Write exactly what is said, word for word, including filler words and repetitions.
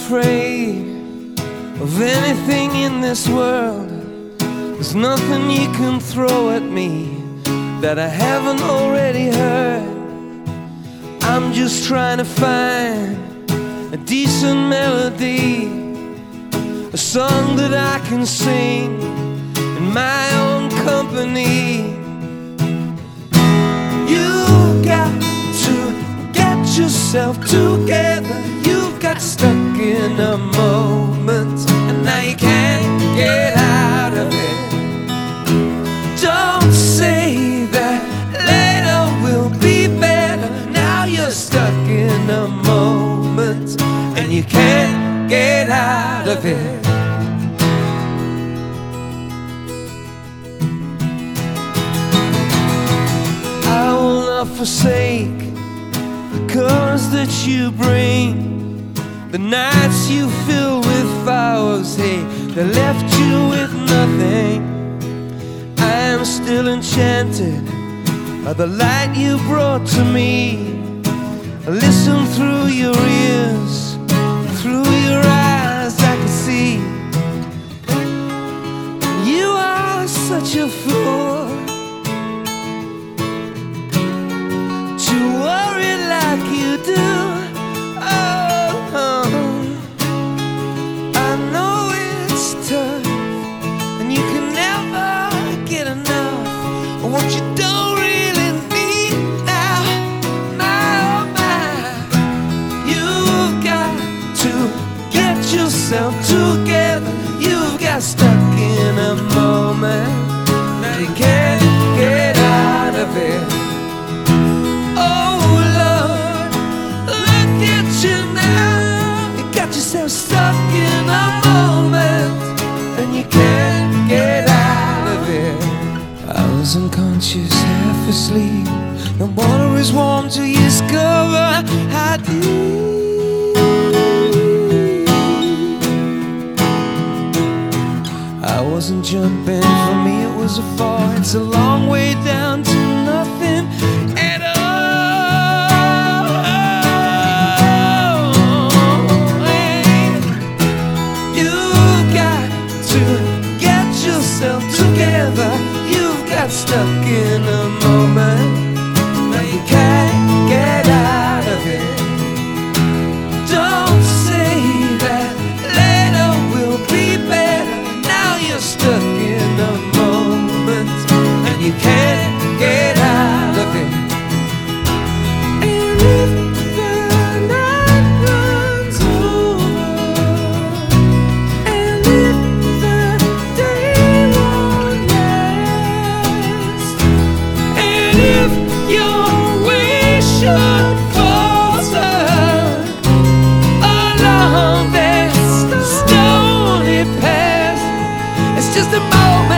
afraid of anything in this world. There's nothing you can throw at me that I haven't already heard. I'm just trying to find a decent melody, a song that I can sing in my own company. You've got to get yourself together. You've got stuck in a moment and now you can't get out of it. Don't say that later will be better. Now you're stuck in a moment and you can't get out of it. I will not forsake the courage that you bring, the nights you fill with flowers, hey, they left you with nothing. I am still enchanted by the light you brought to me. I listen through your ears, through your eyes I can see. You are such a fool to worry like you do. Oh, oh. I know it's tough and you can never get enough of what you don't really need now. My, oh my, you've got to get yourself together. You've got stuck in a moment, now you can't get out of it. Oh Lord, look at you now. You got yourself stuck in a moment and you can't get out of it. I was unconscious, half asleep. The water is warm till you discover how deep. I wasn't jumping, for me it was a fall. It's a long way down to nothing at all. You've got to get yourself together. You've got stuck in a moment, now you can't get out of it. Don't say that later will be better. Now you're stuck in a moment and you can't get out of it. And if the night runs over and if the day won't last, and if your wish should falter along this stony path, it's just a moment.